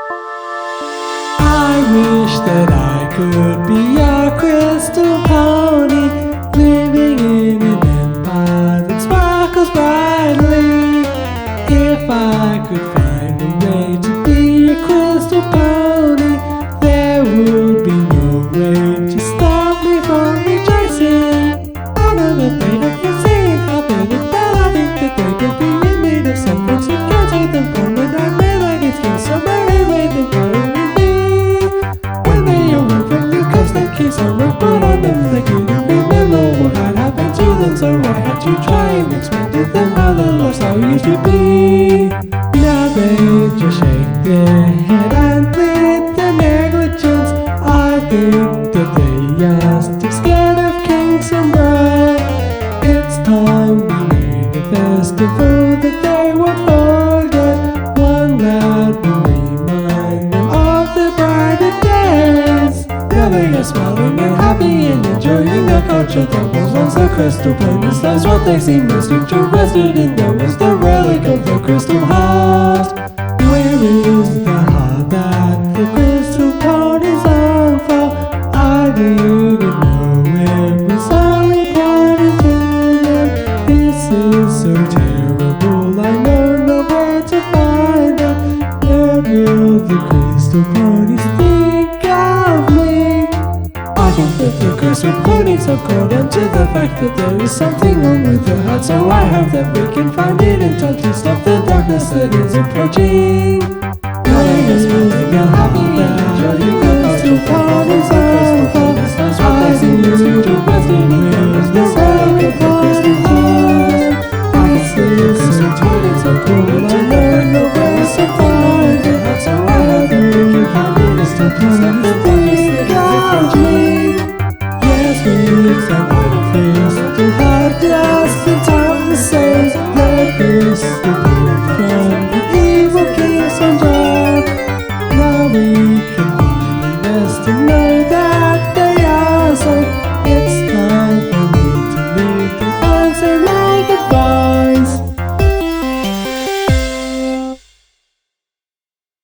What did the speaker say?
I wish that I could be a crystal pony, living in an empire that sparkles brightly. If I could find a way to be a crystal pony, there would be no way to stop me from rejoicing. I never think I can see how big it felt. I think that they could be made of something so can't take them from when I made like it's been so very way they follow me. When they awoke from the coast, they kiss on rock, but on them they couldn't remember what had happened to them. So I had to try and explain to them how the lifestyle used to be. Now they just shake their head and plead their negligence. I think that they are still scared of King Summer. It's time we made a festival that they won't forget, one that will remind them of their brighter days. Now they are smiling and happy and enjoying the culture that was once the crystal ponies. That's what they seem most interested in. That was the relic of the crystal heart. Where is the heart that the crystal ponies are for? I didn't know it was only pointed to them. This is so terrible, I know nowhere to find them. Where will the crystal ponies think of me? I think that the crystal ponies have caught on to the fact that there is something wrong with the heart. So I hope that we can find it in time to stop the darkness that is approaching. They are smiling and happy and enjoying the crystal ponies are for. I see you interested in the relic of the crystal heart. This is so tiny, so cool, I know nowhere to find it. So I hope that we can find it in time to stop the darkness that is approaching. Yes, we accept what it feels to have just in time.